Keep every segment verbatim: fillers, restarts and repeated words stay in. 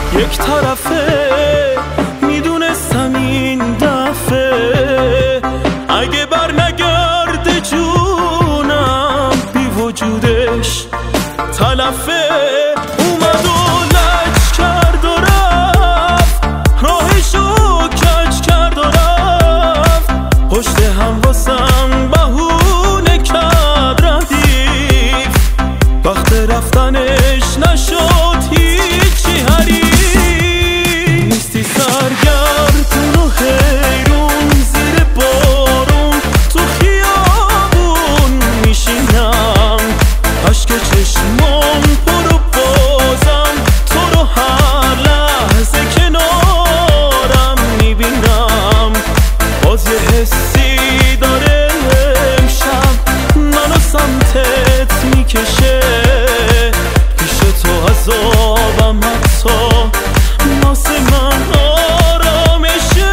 یک طرفه. میدونستم این دفعه اگه بر نگرده جونم بی وجودش تلفه. اومد و لج کرد و رفت، راهشو کج کرد و رفت، پشت هم واسم بهونه کرد ردیف. وقت رفتنش نشد هیچی حریف. نیستی سرگردون و حیرون زیر بارون تو خیابون میشینم، عشق چشمام پر و بازم تو رو هر لحظه کنارم میبینم. باز یه حسی داره امشب منو سمتت میکشه، پیش تو عذابم حتی واسه من آرامشه.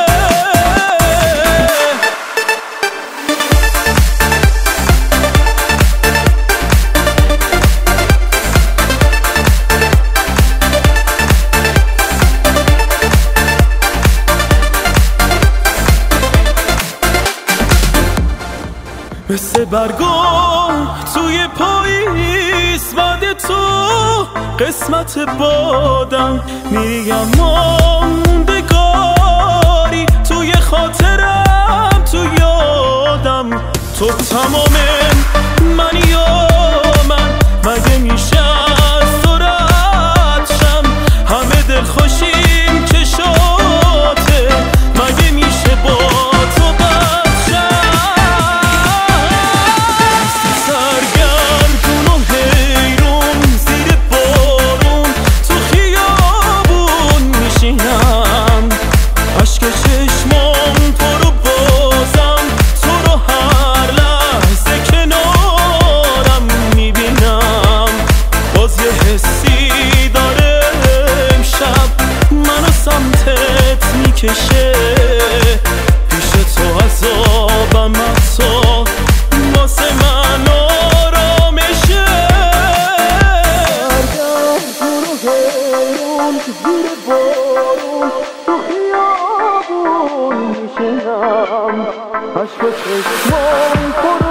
مثل برگم توی پاییز بعد تو قسمت بادم میریم موندگاری توی خاطرم تو یادم. تو تمام منی و من، مگه میشه از تو رد شم؟ همه دل خوشیم چشاته، مگه میشه با تو بد شم؟ سرگردون و حیرون زیر بارون تو خیابون میشینم، عشق چشمام پر و بازم تو رو هر لحظه کنارم میبینم. باز یه حسی داره امشب منو سمتت میکشه، پیش تو عذابم حتی واسه من آرامشه. سرگردون و حیرون زیر بارون تو خیابون میشینم، عشق چشمام پر